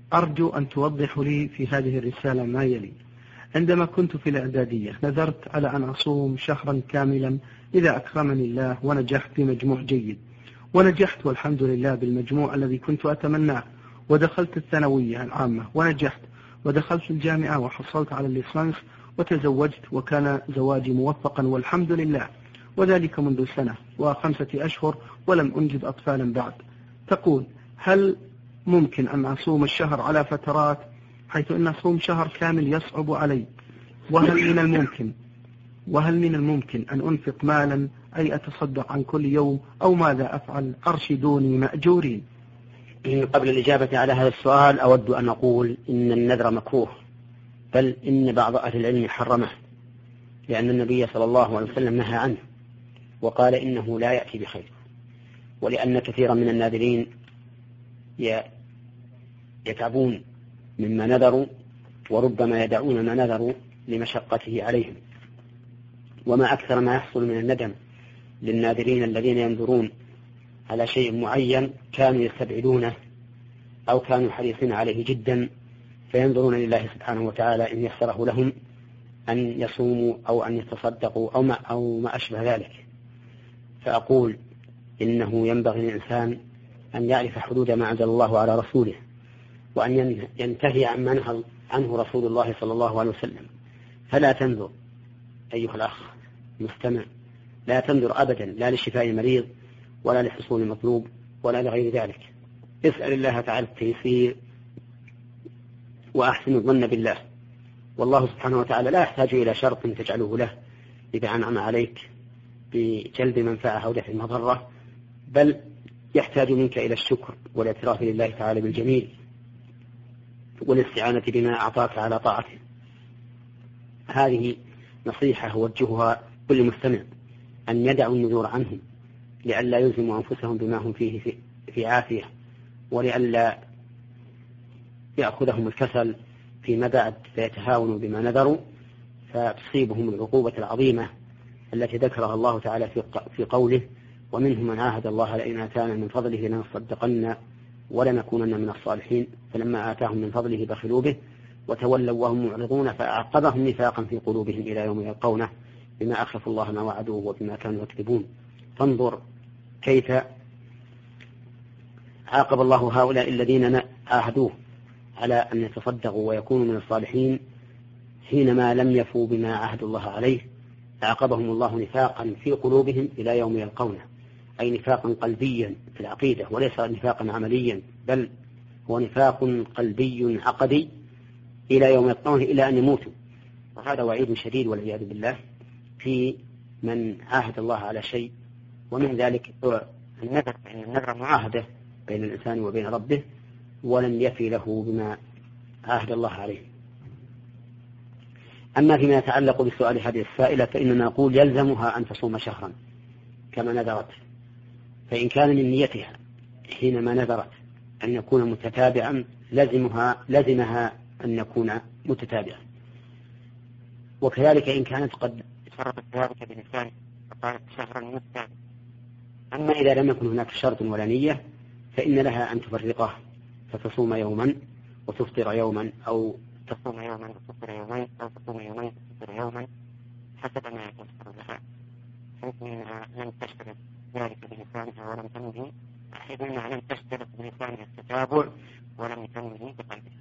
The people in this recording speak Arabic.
أرجو أن توضحوا لي في هذه الرسالة ما يلي. عندما كنت في الإعدادية نذرت على أن أصوم شهرا كاملا إذا أكرمني الله ونجحت بمجموع جيد، ونجحت والحمد لله بالمجموع الذي كنت أتمناه، ودخلت الثانوية العامة ونجحت، ودخلت الجامعة وحصلت على الليسانس وتزوجت، وكان زواجي موفقا والحمد لله، وذلك منذ سنة و5 أشهر ولم أنجب أطفالا بعد. تقول هل ممكن أن أصوم الشهر على فترات حيث أن أصوم شهر كامل يصعب علي؟ وهل من الممكن أن أنفق مالا أي أتصدق عن كل يوم، أو ماذا أفعل؟ أرشدوني مأجورين. قبل الإجابة على هذا السؤال أود أن أقول إن النذر مكروه، بل إن بعض أهل العلم حرمه، لأن النبي صلى الله عليه وسلم نهى عنه وقال إنه لا يأتي بخير، ولأن كثيرا من الناذرين يتعبون مما نذروا، وربما يدعون ما نذروا لمشقته عليهم. وما أكثر ما يحصل من الندم للناذرين الذين ينذرون على شيء معين كانوا يستبعدونه أو كانوا حريصين عليه جدا، فينظرون لله سبحانه وتعالى إن يسره لهم أن يصوموا أو أن يتصدقوا أو ما أشبه ذلك. فأقول إنه ينبغي للإنسان أن يعرف حدود ما أنزل الله على رسوله، وأن ينتهي عما نهى عنه رسول الله صلى الله عليه وسلم. فلا تنذر أيها الأخ مستمع، لا تنذر أبدا، لا لشفاء المريض ولا لحصول المطلوب ولا لغير ذلك. اسأل الله تعالى التيسير وأحسن الظن بالله، والله سبحانه وتعالى لا يحتاج إلى شرط تجعله له إذا أنعم عليك بجلب منفعة أو دفع مضرة، بل يحتاج منك إلى الشكر والاعتراف لله تعالى بالجميل والاستعانة بما أعطاك على طاعته. هذه نصيحة أوجهها كل مستمع، أن يدعوا النذور عنهم لئلا يلزموا أنفسهم بما هم فيه في عافية، ولئلا يأخذهم الكسل فيما بعد فيتهاونوا بما نذروا فتصيبهم العقوبة العظيمة التي ذكرها الله تعالى في قوله: ومنهم من عاهد الله لئن آتانا من فضله لنصدقن ولنكونن من الصالحين، فلما آتاهم من فضله بخلوا به وتولوا وهم معرضون فأعقبهم نفاقا في قلوبهم إلى يوم يلقونه بما أخلفوا الله ما وعدوه وبما كانوا يكذبون. فانظر كيف عاقب الله هؤلاء الذين عاهدوه على أن يتصدقوا ويكونوا من الصالحين حينما لم يفوا بما عاهدوا الله عليه. عاقبهم الله نفاقا في قلوبهم إلى يوم يلقونه، أي نفاقا قلبيا في العقيدة وليس نفاقا عمليا، بل هو نفاق قلبي عقدي إلى يوم يلقونه إلى أن يموتوا. وهذا وعيد شديد والعياذ بالله في من عاهد الله على شيء، ومن ذلك النذر معاهدة بين الإنسان وبين ربه ولم يفي له بما عاهد الله عليه. أما فيما يتعلق بسؤال هذه السائلة فإننا نقول يلزمها أن تصوم شهرا كما نذرت، فإن كان من نيتها حينما نذرت أن يكون متتابعا لزمها أن يكون متتابعا. وكذلك إن كانت قد شرطت ذلك بلسانها فقالت شهرا متتابعا. أما إذا لم يكن هناك شرط ولا نية فإن لها أن تفرقه، فتصوم يوما وتفطر يوما، أو تصوم يوما وتفطر يومين، أو تصوم يومين وتفطر يوما، حسب ما يتيسر لها، حيث أنها لم تشترط ذلك بلسانها ولم تنوي، حيث أنها لم تشترط بلسانها التتابع ولم تنوي بقلبها.